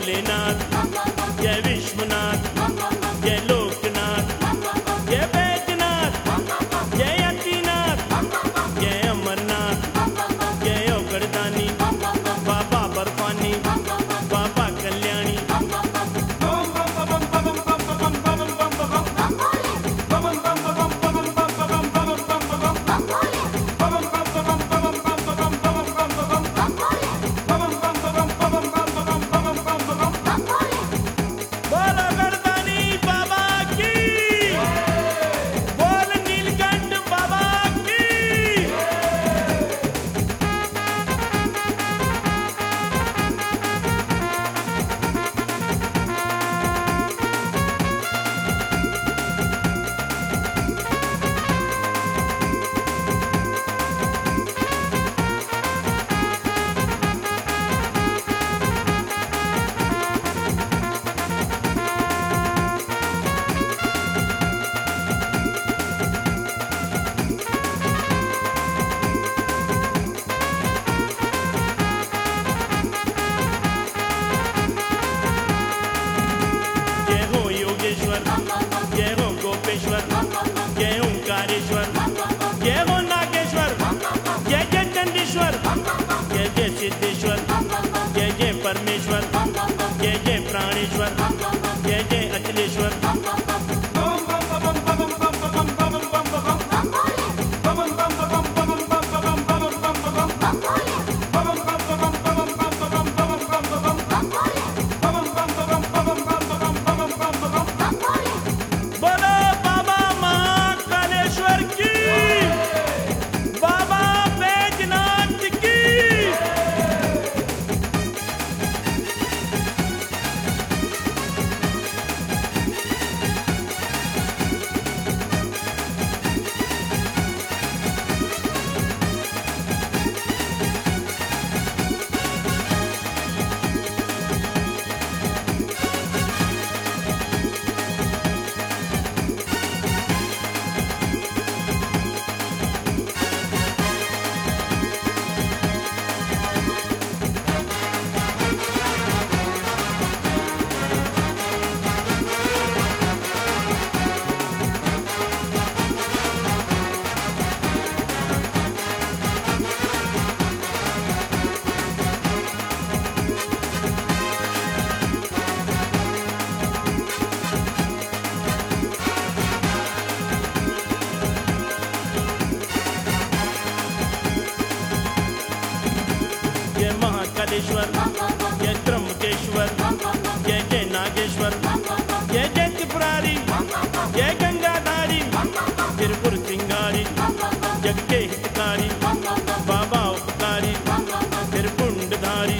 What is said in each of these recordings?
भोलेनाथ, जय विश्वनाथ, जय लोकनाथ, जय बैजनाथ, जय अतिनाथ, जय अमरनाथ, जय ओगड़दानी, बाबा बर्फानी, बाबा कल्याणी। जय हो गोपेश्वर, जय ओंकारेश्वर, जय हो नागेश्वर, जय जय चंडीश्वर, जय जय सिद्धेश्वर, जय जय परमेश्वर, जय जय प्राणेश्वर, जय जय अखिलेश्वर। महाकालेश्वर, जय त्र्यंबकेश्वर, जय जय नागेश्वर, जय जय त्रिपुरारी, जय गंगाधारी, त्रिपुर सिंगारी, जग के हितकारी, बाबा उपकारी, त्रिपुंडधारी।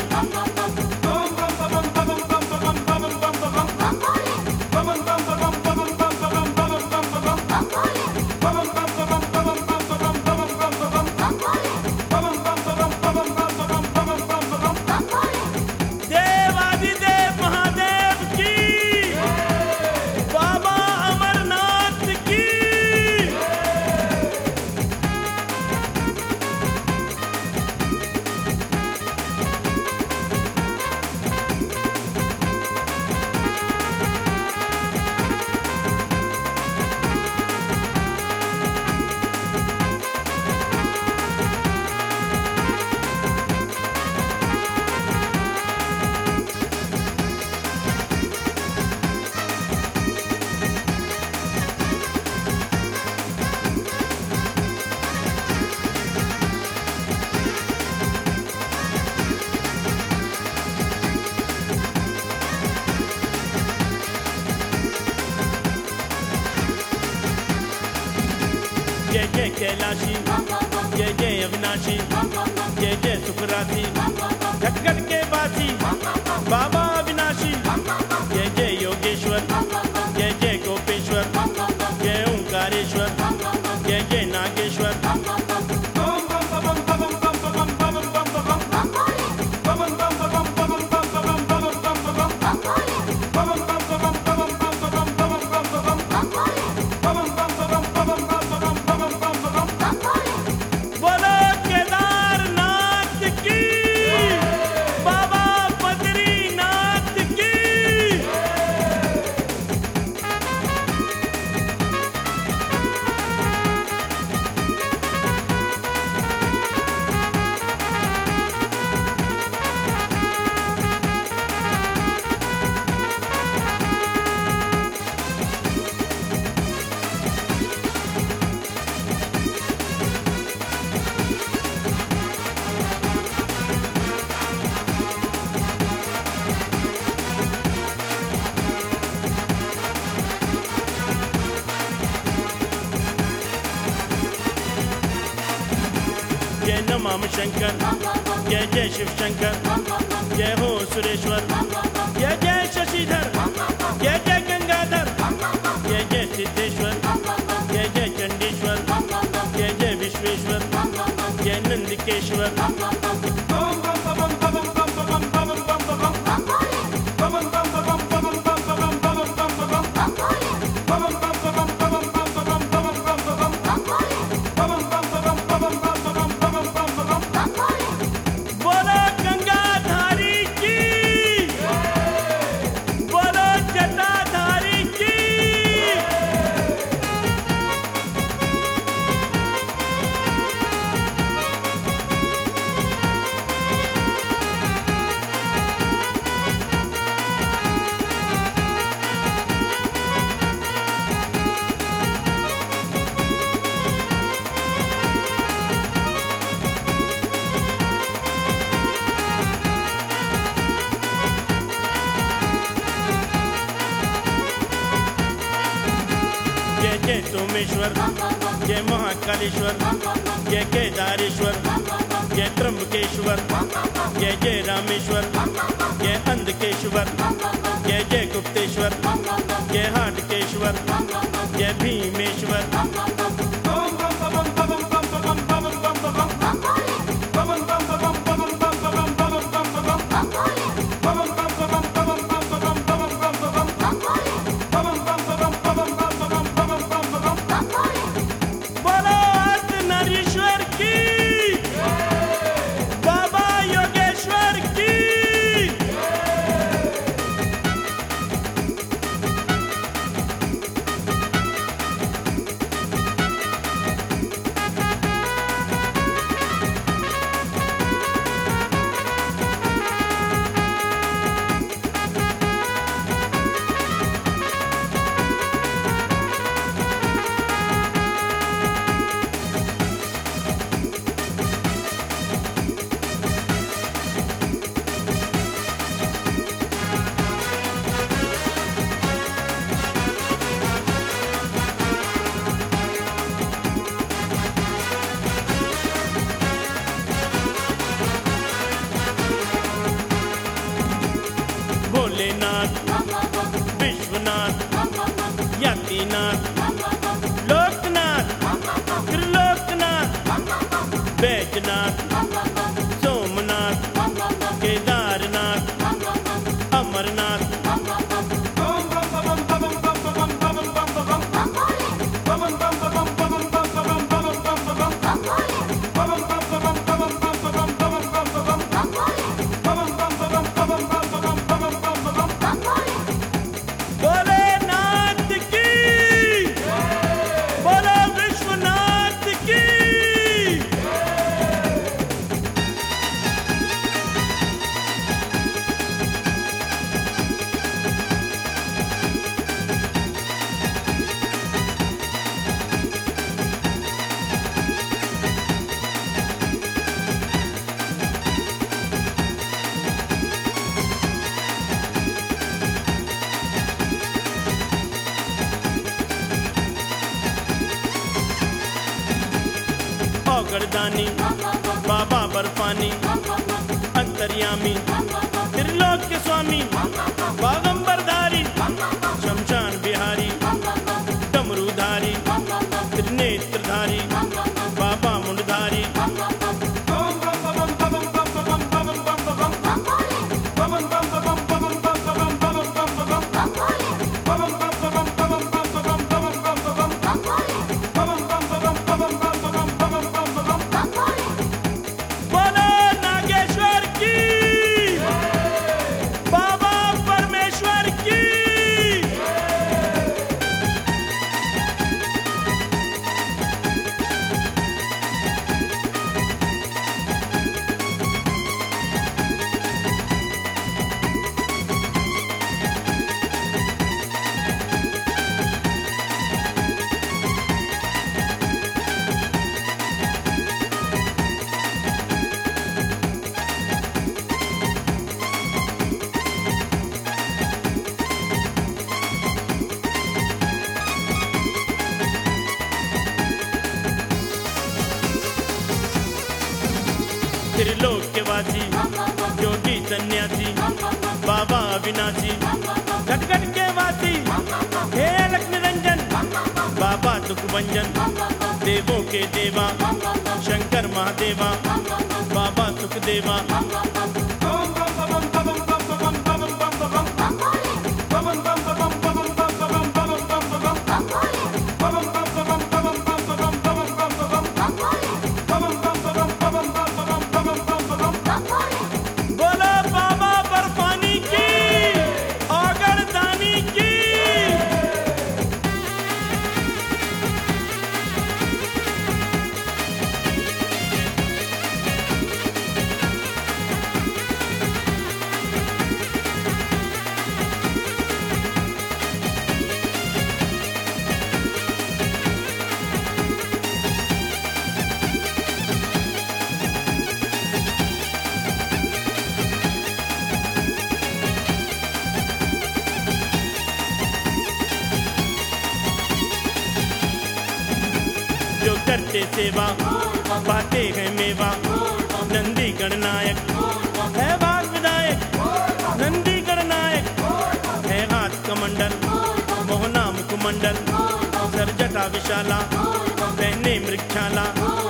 जय जय कैलाशी, जय जय अविनाशी, जय जय सुखरासी, झटकट के बासी, बाबा अविनाशी, जय जय योगेश्वर, जय जय गोपेश्वर, जय ओंकारेश्वर, जय जय नागेश्वर। केदारनाथ की, बाबा बद्रीनाथ की। राम शंकर, जय जय शिव शंकर, जय हो सुरेश्वर, जय जय शशिधर, जय जय गंगाधर, जय जय सिद्धेश्वर, जय जय चंडीश्वर, जय जय विश्वेश्वर, जय नंदिकेश्वर। जय सोमेश्वर, जय महाकालेश्वर, जय केदारेश्वर, जय त्र्यंबकेश्वर, जय जय रामेश्वर, जय अंधकेश्वर, जय जय गुप्तेश्वर, जय हाटकेश्वर, जय भीमेश्वर। भोलेनाथ, विश्वनाथ, यातीनाथ, लोकनाथ, त्रिलोकनाथ, बैजनाथ, सोमनाथ, केदारनाथ, अमरनाथ। औगरदानी, बाबा बर्फानी, अंतर्यामी, त्रिलोक के स्वामी, बागंबरधारी, शमशान बिहारी, डमरूधारी, त्रिनेत्रधारी, बाबा मुंडधारी। की विनाशी घटघट के वासी हे अलख निरंजन बाबा दुख भंजन देवों के देवा शंकर महादेवा बाबा सुख देवा जो करते सेवा पाते हैं मेवा नंदी गणनायक है भाग विधायक नंदी गणनायक है हाथ कमंडल मोहना मुखमंडल सर जटा विशाला पहने मृक्षाला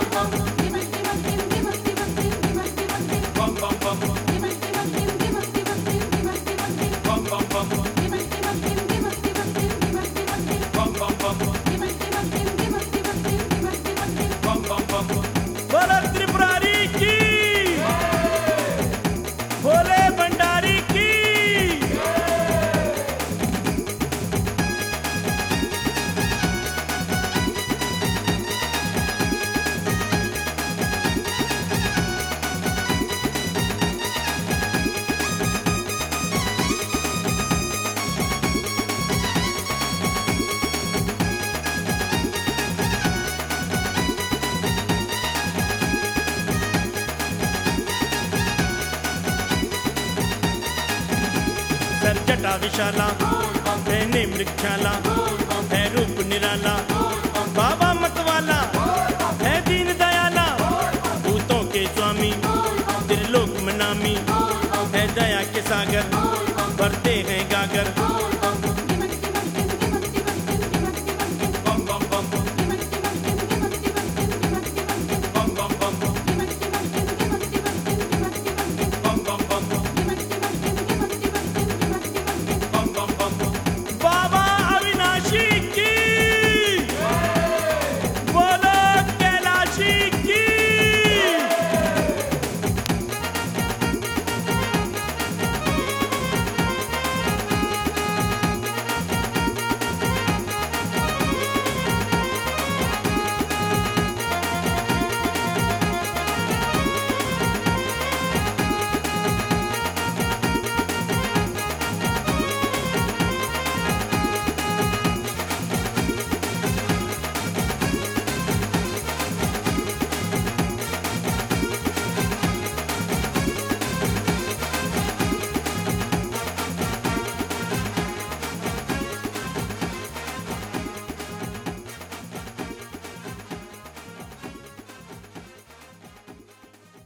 बोलो त्रिपुरारी की भोले भंडारी की सर जटा विशाला पहने मृक्षाला है रूप निराला बाबा